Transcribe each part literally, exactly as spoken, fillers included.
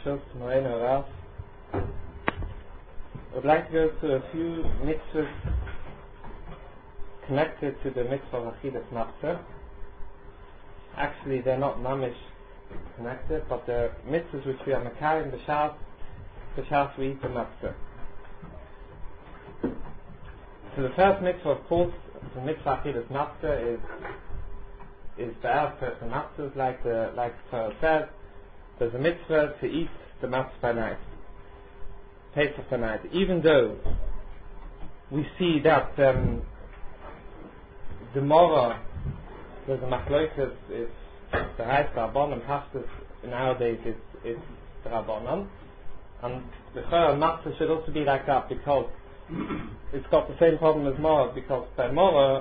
Parshas, Moreno Rav. I would like to go through a few mitzvahs connected to the mitzvah of Achilas Matzah. Actually, they're not mamish connected, but they're mitzvahs which we are mekayim b'shas, b'shas we eat the matzah. So the first mitzvah, of course, the mitzvah Achilas Matzah is is the earth person matzahs, like the like the Torah says. There's a mitzvah to eat the matzah by night, Pesach by night. Even though we see that um, the Mora, there's a machlokas, it's the Reis Rabbanon, Haftas nowadays it's, it's the Rabbanon, and the Chorah matzah should also be like that, because it's got the same problem as Mora, because by Mora,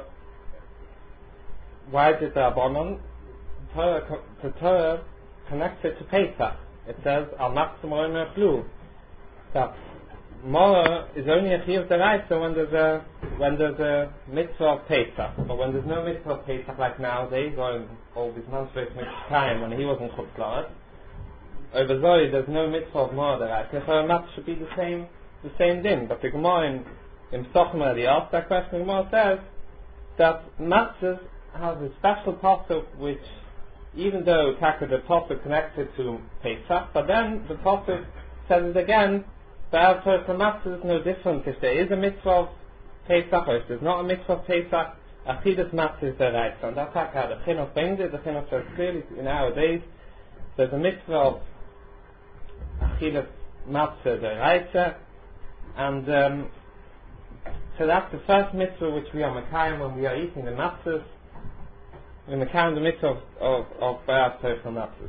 why did the Rabbanon? Torah, the Torah connects it to Pesach. It says, Al Matzah Moreno Chlu, that Mora is only a chiyuv deraisa when there's a when there's a mitzvah of Pesach, but when there's no mitzvah of Pesach like nowadays, or in all these months time when he wasn't Chutz La'aretz, over Zoe there's no mitzvah of Mora deraisa. So a matzah should be the same the same din. But the Gemara in in Pesachim already asked that question. The Gemara says that matzahs has a special pasuk which, even though Taka the pasuk connected to Pesach, but then the pasuk says it again. The Erev Torah matzah is no different if there is a mitzvah of Pesach or if there's not a mitzvah of Pesach. Achilas matzah is the right, and that's how the Chinuch brings it. The Chinuch says clearly nowadays there's a mitzvah of Achilas matzah the right, and um, so that's the first mitzvah which we are mekayim when we are eating the matzahs. We mekayim the mitzvah of of, of Erev Torah matzahs.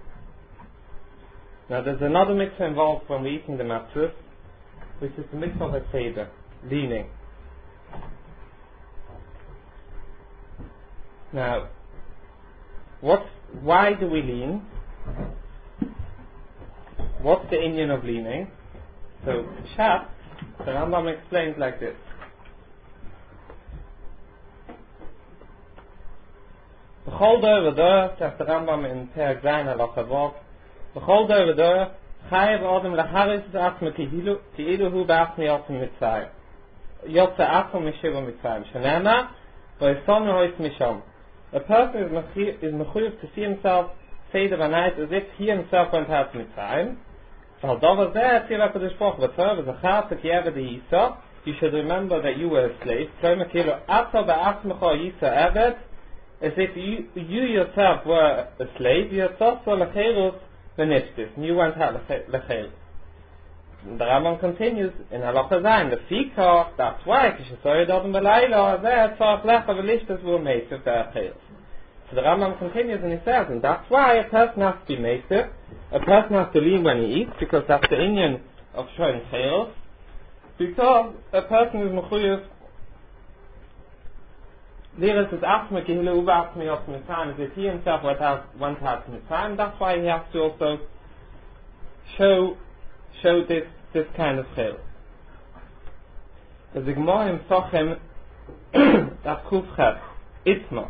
Now there's another mitzvah involved when we're eating the matzahs, which is the mitzvah of a seder, leaning. Now, what? Why do we lean? What's the inyan of leaning? So, Pshat, the Rambam explains like this. B'chol dover dover, says the Rambam in Perek Zayin Halacha Vav, B'chol dover dover, chayev adam laharis v'atzma ki'ilu hu b'atzma yotzim mitzrayim. Yotze atzma mishiva mitzrayim. Shenema, v'yisonu hois misham. A person is mechuyev to see himself seder by night as if he himself went out to Mitzrayim. So dover zeh, tzira kodesh baruch hu, v'tzor v'zachar t'kiyeva d'yisa, you should remember that you were a slave. Klomer ki'ilu ato ba'atzmecha yisa eved, as if you, you yourself were a slave, you yourself were lecherus v'niftis, and you went out lecherus. The Rambam continues in Halacha Zayin, the Fikach, that's why, kishasoy dodem b'layla, zeh tzorach lecha v'lishtas v'u meisiv v'acherus. So the Rambam continues and he says, and that's why a person has to be meisiv, a person has to lean when he eats, because that's the inyan of showing cherus, because a person is mechuyev Liris is Atzma Kihilu Uba Atzma Yotz Mitzrayim, as if he himself went out, went out to Mitzrayim. That's why he has to also show show this this kind of chil. The Gemara in Pesachim, that's Kuf Ches, Itzma.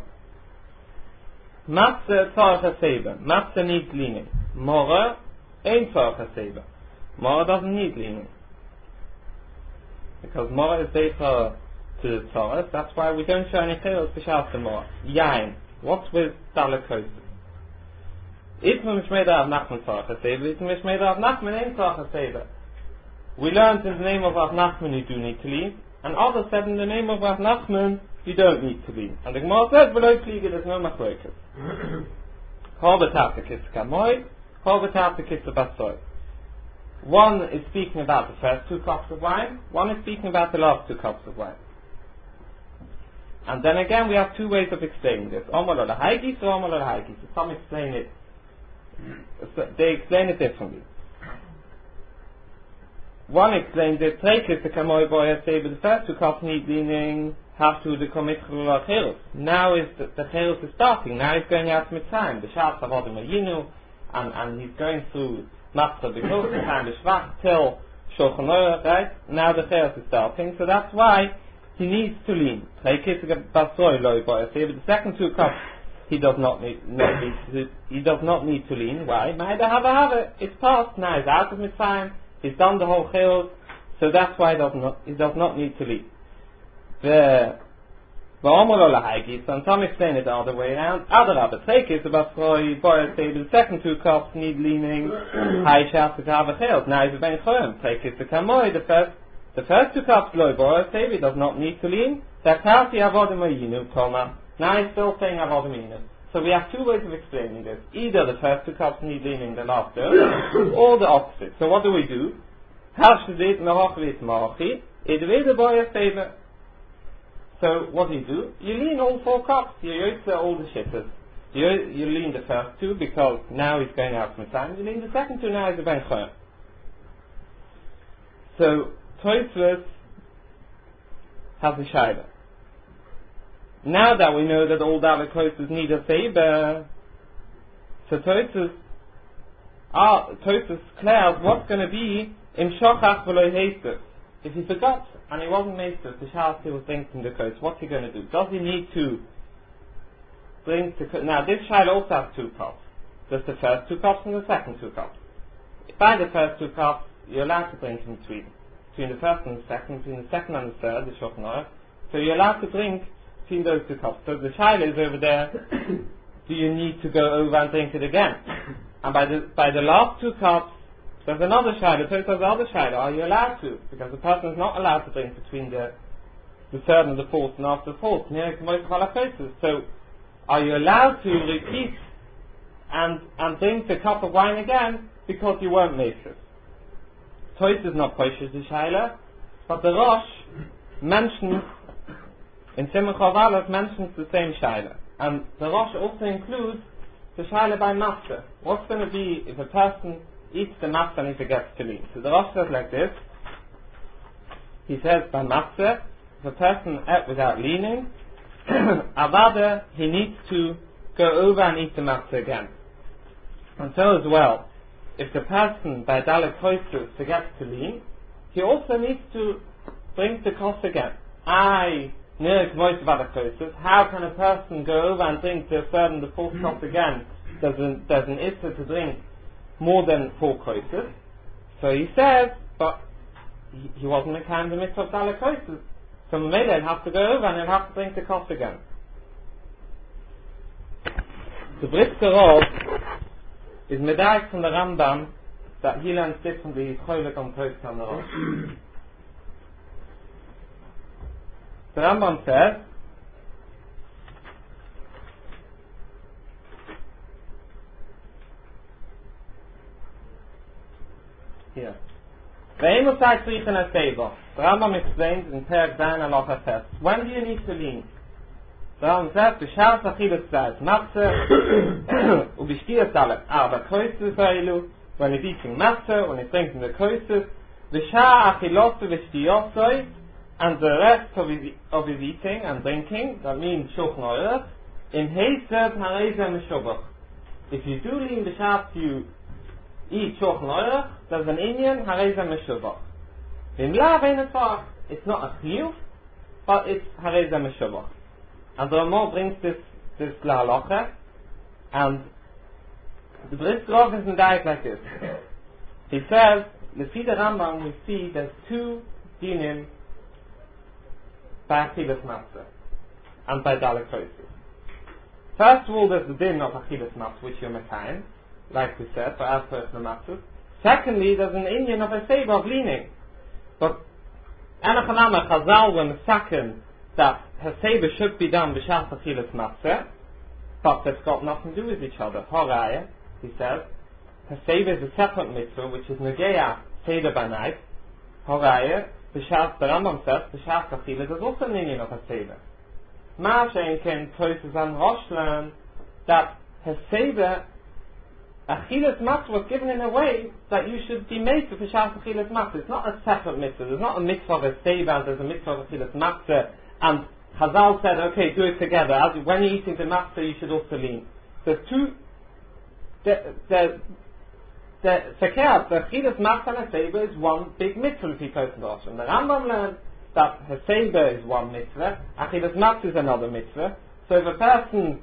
Matzah Tzarech HaSeiba. Matzah needs leaning. Mora ain't Tzarech HaSeiba. Mora doesn't need leaning, because Mora is Deitra to the Torah. That's why we don't show any chilus b'shas the Mora. Yain. What's with Dalekos? Itma mishmei Rav Nachman Tzarech HaSeiba. Itma mishmei Rav Nachman ain't Tzarech HaSeiba. We learned in the name of Rav Nachman you do need to lean, and others said in the name of Rav Nachman you don't need to lean. And the Gemara says below Kliege there's no machlokas. Kol b'tata kitz kamoy, kol b'tata kitz basoy. One is speaking about the first two cups of wine. One is speaking about the last two cups of wine. And then again, we have two ways of explaining this. Omar or haigis or Omar or haigis. Some explain it. They explain it differently. One explains it. Trekis the kamoy boy say, but the first two cups need leaning. Have to the commit chilul. Now is the, the chilul is starting. Now he's going out to Mitzrayim. The shas avodim ayinu, and and he's going through matzah because the time is shvach till shulchan aruch. Right now the chilul is starting. So that's why he needs to lean. But the second two cups he does not need, not need to, he does not need to lean. Why? Ma'ida hava hava. It's past. Now he's out of Mitzrayim. He's done the whole chiyuv, so that's why he does not he does not need to lean. The and some explain it the other way around. Other rabbi take is about Freud, Boyer say the second two cups need leaning. High chance to have a chiyuv. Now he's a ben chayim. Take is the kamoy. The first the first two cups loy Boyer say he does not need to lean. That kasi avodim ayinu koma. Now he's still saying avodim ayinu. So we have two ways of explaining this. Either the first two cups need leaning, the last two, or the opposite. So what do we do? Harshadit merochvit morochi. Idvede Boyer favor. So what do you do? You lean all four cups. You use all the shitters. You, you lean the first two because now he's going out from time. You lean the second two now he's a ben chayim. So Tosfos has a shayla. Now that we know that all the other closest need a favor, so Tosfos ah, Tosfos clears what's going to be in shochach v'lo heistus. If he forgot and he wasn't made to, the Shas he was thinking the coast, what's he going to do? Does he need to bring to... Now this child also has two cups. There's the first two cups and the second two cups. By the first two cups, you're allowed to drink in between. Between the first and the second, between the second and the third, the Shulchan Aruch. So you're allowed to drink between those two cups. So the child is over there, do you need to go over and drink it again? And by the by the last two cups, there's another shayla, so there's another shayla, are you allowed to? Because the person is not allowed to drink between the the third and the fourth and after the fourth. So, are you allowed to repeat and and drink the cup of wine again because you weren't meishes? Toys is not poishes the shayla, but the Rosh mentions, in Simon Chavalas mentions the same shayla. And the Rosh also includes the shayla by master. What's going to be if a person eats the matzah and he forgets to lean? So the Rosh says like this. He says by matzah, if a person ate without leaning, avada, he needs to go over and eat the matzah again. And so as well, if the person by dalek choices forgets to lean, he also needs to drink the kos again. I near most dalek choices. How can a person go over and drink the third and the fourth kos again? There's an there's an issue to drink more than four koises. So he says, but he, he wasn't a kind of mitzvah of dalek koises. So maybe he'll have to go over and he'll have to drink the kos again. The Brisker Rov is medayik from the Rambam that he learns differently. He's choylek on Tosfos on the Rosh. The Rambam says, here. The Rambam explains in Perek Zayin Halacha Tes. When do you need to lean? The Rambam says, B'shas achilas tzayis matzah, u'b'shtiyas dalek arba koises ha'elu, when he's eating matzah, when he's drinking the koises, v'shah achilosu v'shtiyosoi, and the rest of his, of his eating and drinking, that means Shulchan Aruch, in heisev harei zeh meshubach. If you do lean b'shas you eat Shulchan Aruch, there's an inyan harei zeh meshubach. In lav ein efar, it's not a chiyuv, but it's harei zeh meshubach. And the Ramah brings this this lahalacha, and the Brisker Rov is in diet like this. He says, Lefi the Rambam, we see there's two dinim by achilas matzah and by dalek koises. First of all, there's the din of achilas matzah, which you're mekayim, like we said, for our personal matzahs. Secondly, there's an inyan of a favor of leaning. But Anachanama Chazal were mesaken that Haseba should be done b'shas achilas matzah, but they've got nothing to do with each other. Horaya, he says, Haseba is a separate mitzvah which is negeya seder by night. Horaya, b'shas, the Rambam says, b'shas achilas is also an inyan of Haseba. Ma'aseh inken Tosfos and Rosh learn that Haseba achilas matzah was given in a way that you should be made to b'shas achilas matzah. It's not a separate mitzvah. There's not a mitzvah of Haseba and there's a mitzvah of achilas matzah. And Chazal said, okay, do it together. As when you're eating the matzah, you should also lean. There's two. The the the sekerat, the achilas matzah and Haseba is one big mitzvah. People in the Rosh. And the Rambam learned that Haseba is one mitzvah, achilas matzah is another mitzvah. So if a person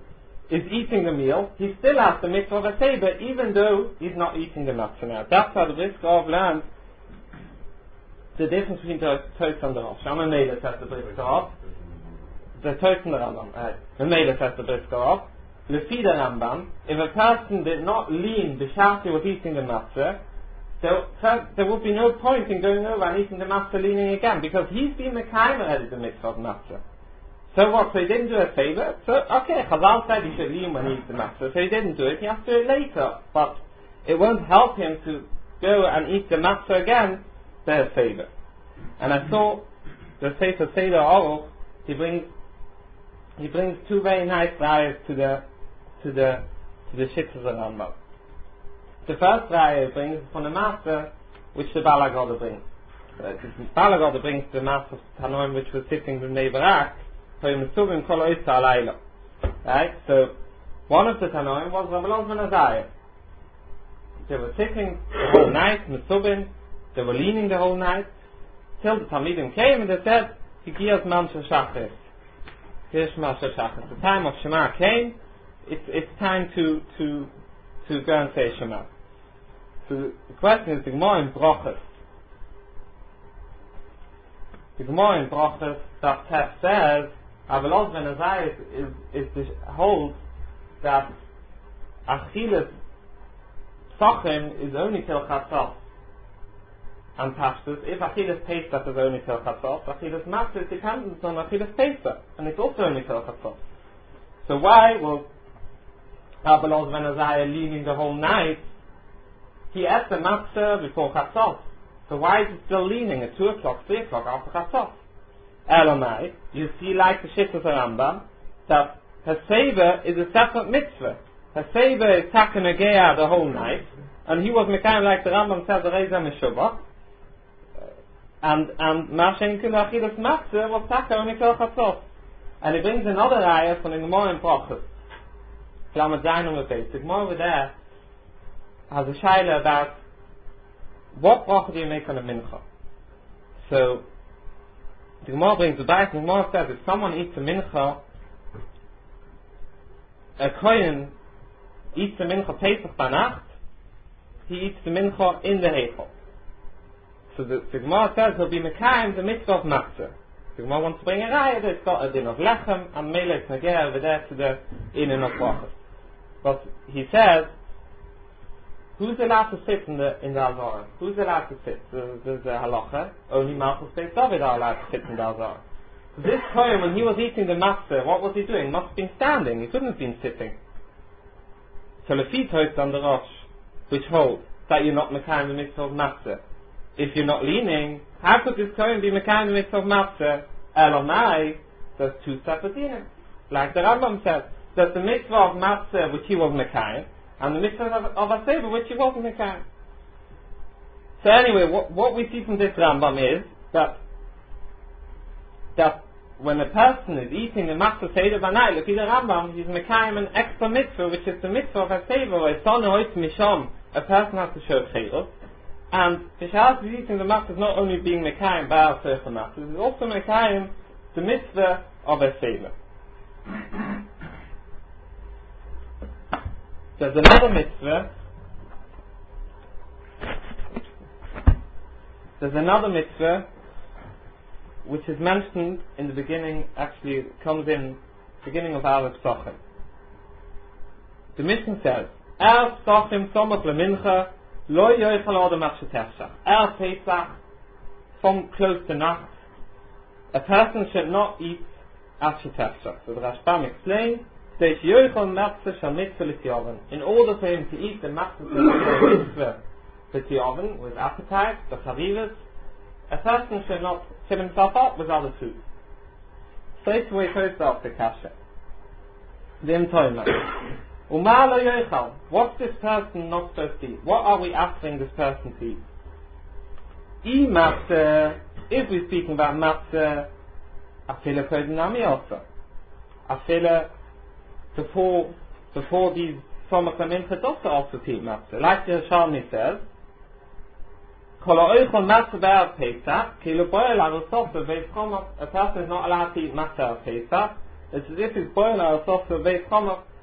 is eating the meal, he still has the mitzvah of a seder, even though he's not eating the matzah now. That's how the Brisker learns the difference between the Toast and the Rosh. I'm a Mele, says the Brisker. The Toast and the Rambam. Uh, the Mele, says the Brisker. Lefi the Rambam, if a person did not lean b'shas he was eating the matzah, there, there would be no point in going over and eating the matzah leaning again, because he's been mekayim already the mitzvah of matzah. So what? So he didn't do a favor. So okay, Chazal said he should lean when he eats the matzah, so he didn't do it. He has to do it later, but it won't help him to go and eat the matzah again. Their favor. And I saw the Sefer Seder Aruch. He brings he brings two very nice rayas to the to the to the Shittas of Rambam. The first raya he brings from the master, which the Balagoda brings. Uh, the Balagoda brings the master of Tanoim, which was sitting with Nebarak. Right? So one of the Tanoim was Rav Elazar ben Azariah. They were sitting the whole night, Mesubim. They were leaning the whole night till the Talmidim came and they said, "Higiyas man shachris." Here's Masha Shachris. The time of Shema came. It's it's time to to to go and say Shema. So the question is the Gemara in Brochus. The Gemara in Brochus that Tef says, Rav Elazar ben Azariah is is the holds that Achilas Sachin is only till Chatzos. And Pashtus, if Achilas Pesach is only till Chatzos, Achilas Matzah is dependent on Achilas Pesach, and it's also only till Chatzos. So why was Rav Elazar ben Azariah leaning the whole night? He ate the Matzah before Chatzos. So why is he still leaning at two o'clock, three o'clock after Chatzos? Elamai, you see like the Shittas of Rambam, that Haseva is a separate mitzvah. Haseva is Taka Negea the whole night, and he was Mekayim like the Rambam says, the Reza Meshuvah. And and Mashen Kunachilas Matzah was Taka only till Chatzos. And he brings another ayah from the Gemara in Brochus. Lamed Zayin on the base. The Gemara over there has a shaila about what bracha do you make on a mincha. So the Gemara brings the Bais, and the Gemara says if someone eats a mincha, a kohen eats the mincha Pesach Banacht, he eats the mincha in the heichal. So the, the Gemara says he'll be mekayim the mitzvah of matzah. The Gemara wants to bring a raya that's got a din of lechem and melech nager over there to the in and of brachas. But he says, who's allowed to sit in the in the alzara? Who's allowed to sit? There's, there's a halacha. Only Malchus Beis David are allowed to sit in the alzara. So this kohen, when he was eating the matzah, what was he doing? Must have been standing. He couldn't have been sitting. So Lefi Toast on the Rosh, which holds that you're not mekayim the mitzvah of matzah. If you're not leaning, how could this kohen be mekayim the mitzvah of matzah? Elamai, there's two separate dinim. Like the Rambam said, there's the mitzvah of matzah which he was mekayim, and the mitzvah of, of aseva which he wasn't mekayim. So anyway, what, what we see from this Rambam is that that when a person is eating the matzah seder banai, look at the Rambam, he's mekayim an extra mitzvah, which is the mitzvah of aseva, or a son or misham. A person has to show chayil. And Bishas is eating the matzah is not only being mekayim ba'al sefer matzah, it's also mekayim the mitzvah of a seva. There's another mitzvah. There's another mitzvah which is mentioned in the beginning. Actually, comes in beginning of our Psachim. The Mishnah says, "Er Psachim somach lemincha." Lo yoichal adam at shetefshach. El Pesach, from close to night, a person should not eat at shetefshach. So the Rashbam explains, "Deish yoichal matzah shal mitzvah l'tiyoven." In order for him to eat the matzah l'tiyoven with appetite, the charivas, a person should not fill himself up with other food. Straight away first after kasha. V'im toimah. Umala yoichal. What's this person not supposed to eat? What are we asking this person to eat? E matzah, if we're speaking about matzah, afila kodinami also. Afila, before, before these somach laminchas also also to eat matzah. Like the Yerushalmi says, Kol ha'oichal matzah be'er Pesach, ki lo boil ha'rosof be'veis chomach. A person is not allowed to eat matzah at Pesach. It's as if he's boil ha'rosof be'veis chomach.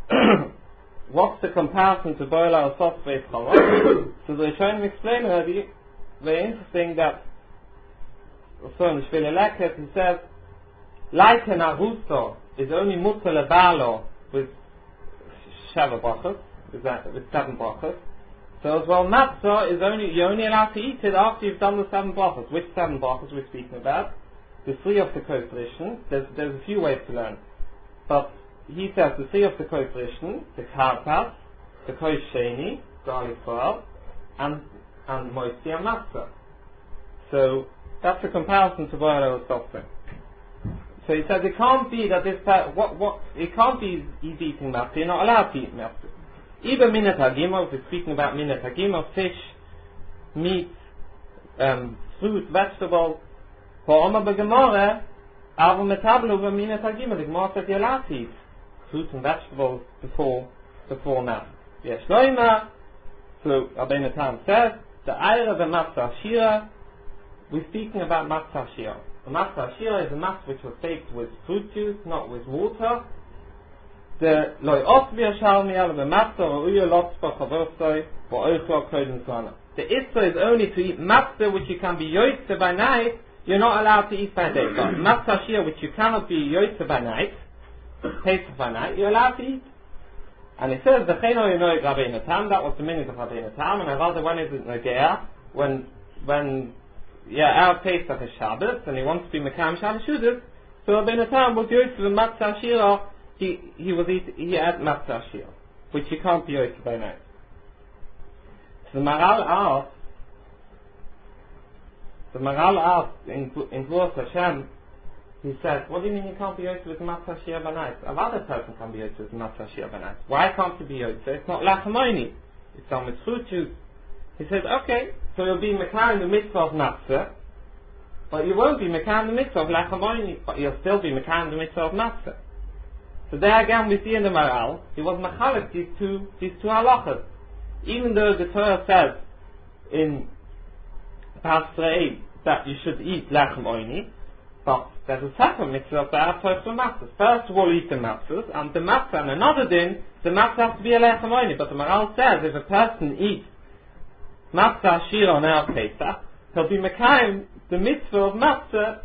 what's the comparison to boil or soft base challah? So the Rishonim explain already, very interesting that so in Shvileleket he says, like an arusto is only mutter lebalo with sheva brachos, with, with seven brachos. So as well, matzah is only, you're only allowed to eat it after you've done the seven brachos. Which seven brachos we're speaking about? The three of the co-tradition. There's, there's a few ways to learn. But he says the three of the co-tradition, the karpas, the kosh sheni, garlic oil, and, and moisti and matzah. So, that's a comparison to what I was talking. So he says it can't be that this, uh, what, what, it can't be he's eating matzah, you're not allowed to eat matzah. Even minat hagimah, if we're speaking about minat hagimah, fish, meat, um, fruit, vegetables, for Oma b'gemara, avo metablu b'minat hagimah, the Gemara says you're allowed to eat fruit and vegetables before, before now. Yes, loima, so Rabbeinu Tam says, the ayah of the matzah shira, we're speaking about matzah shira. The matzah shira is a matzah which was baked with fruit juice, not with water. The loy osvir shalmi al the matzah or uya lotzpa chavorstoi or oichlo koden sana. The issa is only to eat matzah which you can be yoytze by night. You're not allowed to eat by day. But matzah shira which you cannot be yoytze by night, taste by night, you're allowed to eat. And it says the cheno yinoy Rabbeinu Tam. That was the minute of Rabbeinu Tam. And I rather when is it negea when when yeah our Pesach is Shabbos and he wants to be mekam Shabbos Shudas. So Rabbeinu Tam was yoytze the matzah shira. He he was eat, he had matzah shir, which you can't be yoytze by night. So the Maral asked, the Maral asked in in Gvurot Hashem, he said, what do you mean you can't be yoytze with matzah shir by night? A other person can be yoytze with matzah shir by night. Why can't you be yoytze? It's not lachamoini. It's done with fruit juice. He said, okay, so you'll be mekar in the mitzvah of matzah, but you won't be mekar in the mitzvah of lachamoini, but you'll still be mekar in the mitzvah of matzah. So there again we see in the Maral, he was machalik these two, these two halachas. Even though the Torah says in Pasrei that you should eat lechem oini, but there's a second mitzvah of the Torah for matzahs. First of all, eat the matzahs, and the matzah and another din, the matzah has to be a lechem oini. But the Maral says if a person eats matzah shir on our Pesach, he'll be mekayim the mitzvah of matzah.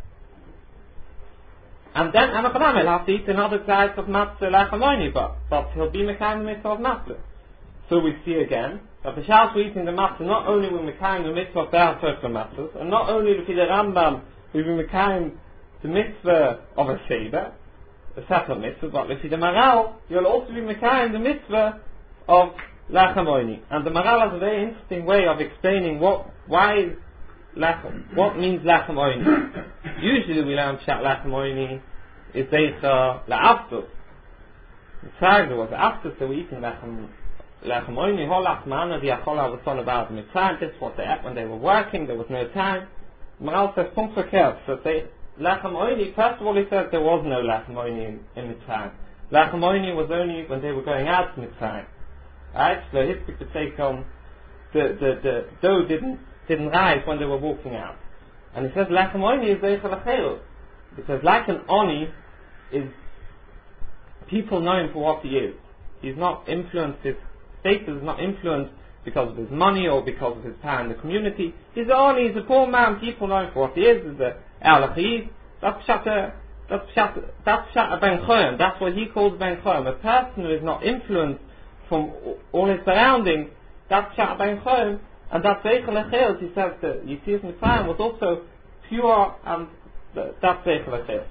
And then Anachanam will have to eat another slice of matzah lachamoni, but but he'll be mekayim the mitzvah of matzah. So we see again that the shas we're eating the matzah not only will mekayim the mitzvah of their first matzahs, and not only with the Rambam we will mekayim the mitzvah of a seder, a separate mitzvah, but with the Maral you'll also be mekayim the mitzvah of lachamoni. And the Maral has a very interesting way of explaining what why. Lachem. What means lachem oini? Usually we learn pshat lachem oini is deicha la'aftus. In fact, there was aftus, so we eating lachem lachem oini. Hol lachmana v'yachola was all about the mitzvah. This is what they ate when they were working. There was no time. Maral says punkt verkehrt. So they lachem oini. First of all, he says there was no lachem oini in, in mitzvah. Lachem oini was only when they were going out to mitzvah. Right? So hispik to take on the the the dough didn't. didn't rise when they were walking out. And he says, Lechem Oni is Deicha L'Chelu. Because like an Oni is people know him for what he is. He's not influenced, his status is not influenced because of his money or because of his power in the community. He's an Oni, he's a poor man, people know him for what he is, he's a Al-Achiv. That's Pshat, that's Pshat, that's Pshat Ben Choyim. That's what he calls Ben Choyim. A person who is not influenced from all his surroundings, that's Pshat Ben Choyim. And that Deicha L'Chel, he says that Yetzias Mitzrayim was also pure, and that's Deicha L'Chel.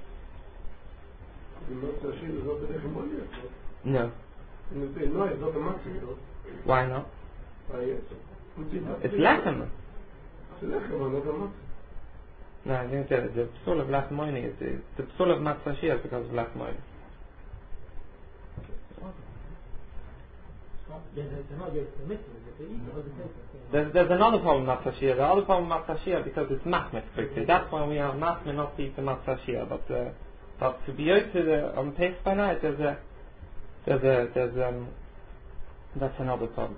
No. Why not? It's Lechem. No, I think that the psul of Lechem Oini is the, the psul of Matzah Shir because of Lechem Oini. There's, there's another problem with Matzah Shir. The other problem with Matzah Shir because it's machmet quickly. That's why we are machmet not to eat the Matzah Shir. But uh, but to be out to the on Pesach by night, there's a there's a there's um that's another problem.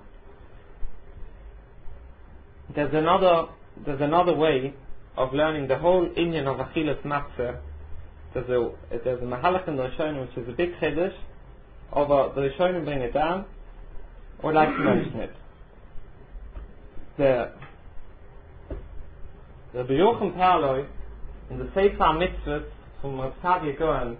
There's another there's another way of learning the whole inyan of Achilas Matzah. There's a there's a Mahalach in the Rishonim which is a big chiddush aber the Rishonim bring it down, I would like to mention it. The the B'Yochim Taloi in the Sefer Mitzvot from Rav Tzaddik Gaon,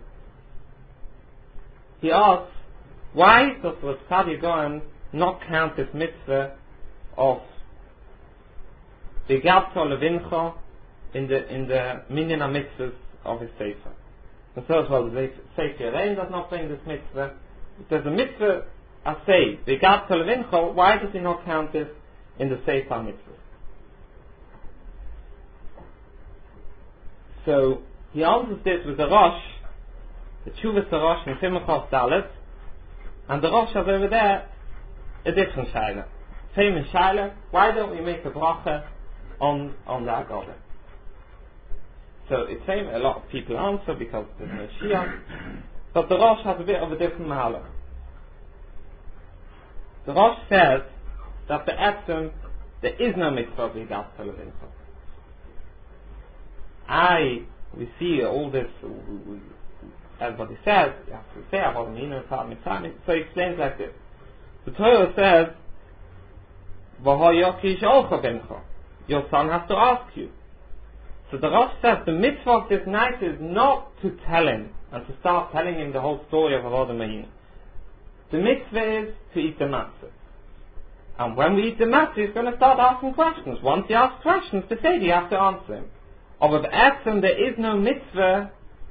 he asks, why does Rav Tzaddik Gaon not count this mitzvah of the Gabto Levincha in the in the Minyan HaMitzvahs of his Sefer? And so as well, the Sefer Yerein does not bring this mitzvah. If there's a mitzvah, I say, the Gabto Levincha, why does he not count this in the Sefer Mitzvah? So he answers this with the Rosh, the Tshuvas the Rosh in Simchos Dalet, and the Rosh has over there a different shaila. Same in shaila, why don't we make a bracha on on the Haggadah? So it's same, a lot of people answer because there's no Shia, but the Rosh has a bit of a different mahalach. The Rosh says that the Etzem, there is no mitzvah of Yigat Televincha. I, we see all this, everybody says, you have to say about the Mino, so he explains like this. The Torah says, your son has to ask you. So the Rosh says the mitzvah of this night is not to tell him and to start telling him the whole story of Avodah Mayim. The mitzvah is to eat the matzah. And when we eat the matzah, he's going to start asking questions. Once he asks questions, the Seder, you have to answer him. Of the Etzem, there is no mitzvah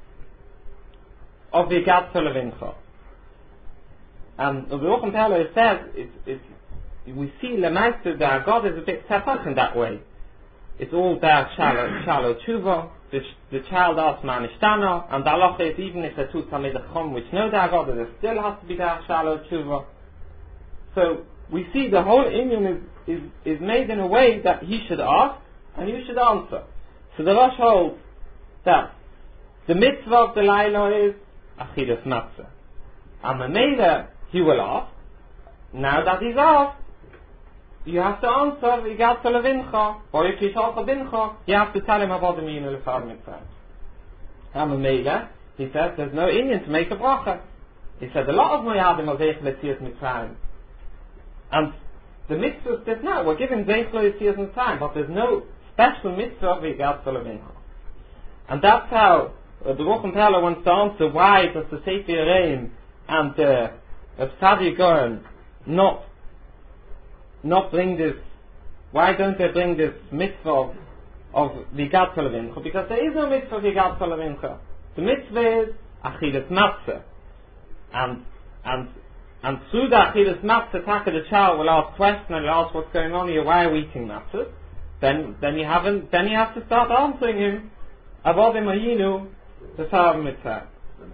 of Yigat Levincha. And the B'Yochim Taloi says, it, it, we see Lemaister that God is a bit separate in that way. It's all there shallow, shallow tshuva. The, the child asks Manishtana, and the halacha is even if they're two Talmidei Chacham which know that God, there still has to be there shallow tshuva. So we see the whole inyan is, is, is made in a way that he should ask and you should answer. So the Rosh holds that the mitzvah of the Laila is Achilas Matzah. And Mamela, he will ask. Now that he's asked, you have to answer, Yigat Levincha, or if he's also Bincha, you have to tell him about the Mino Lefar Mitzvah. And Mamela, he says, there's no inyan to make a bracha. He said, a lot of Moyadim are Zeich Letzias Mitzrayim. And the mitzvah says, no, we're giving Zeich Letzias Mitzrayim, but there's no special mitzvah of Yigat Levincha. And that's how uh, the B'Yochim Taloi wants to answer why does the Sefer Yerein and the uh, Tzaddik Gaon not not bring this, why don't they bring this mitzvah of, of Yigat Levincha? Because there is no mitzvah of Yigat Levincha. The mitzvah is Achilas Matzah. And, and, and through the Achilas Matzah, the child will ask questions and will ask what's going on here, why are we eating matzah? Then, then you haven't, then you have to start answering him about the Mayinu, the Sarah Mitzvah.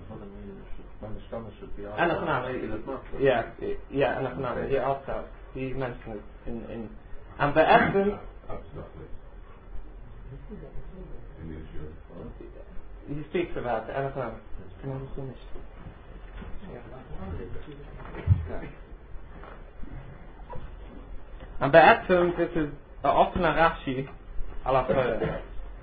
Yeah, yeah, and he asked that. He mentioned it in, in and the essence he speaks about it. I don't know. Can I finish? Yeah. And the essence, this is a often a Rashi ala Torah.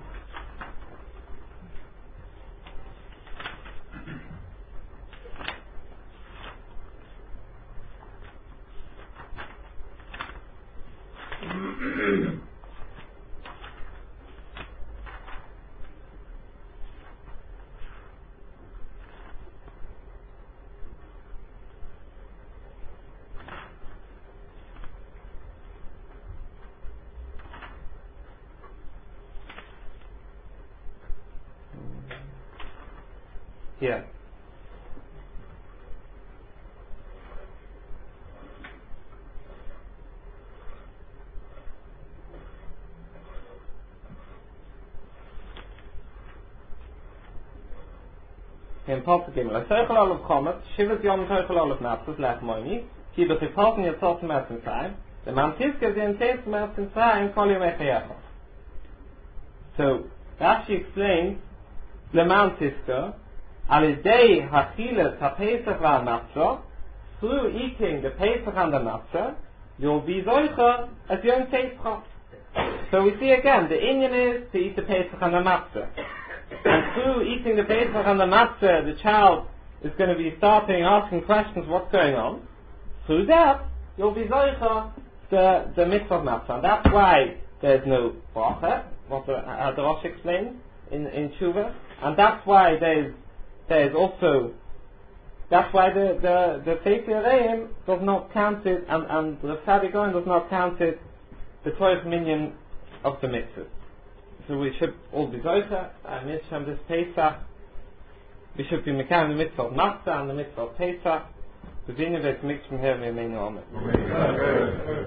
Yeah. In Pasuk Gimel, Teichel Olav Chomet, Shivas Yom Teichel Olav Natzes, Lech Moini, Ki Bechifalten Yetzot Merzen Tzayim, the Mantiske Zin Teis Merzen Tzayim, Kol Yom Echeyecha. So, Rashi explains, Le Mantiske, Alidei Hachiles HaPesach VaMatzah, through eating the Pesach and the Matzah, you'll be Zoicha as Yom Teischa. So we see again, the inyan is to eat the Pesach and the Matzah. And through eating the Pesach and the Matzah, the child is going to be starting asking questions, what's going on. Through that, you'll be Zoicha the, the mitzvah of matzah. And that's why there's no bracha, what the Hadrash explained in, in Tshuva. And that's why there's, there's also, that's why the, the, the Sefer Reim does not count it, and, and the Tzaddik Gaon does not count it, the Torah minion of the mitzvah. So we should all be Zoicha, and Misham this Pesach, we should be Mekayim the mitzvah of matzah and the mitzvah of Pesach. The Vinyavet mixed from here, we may know.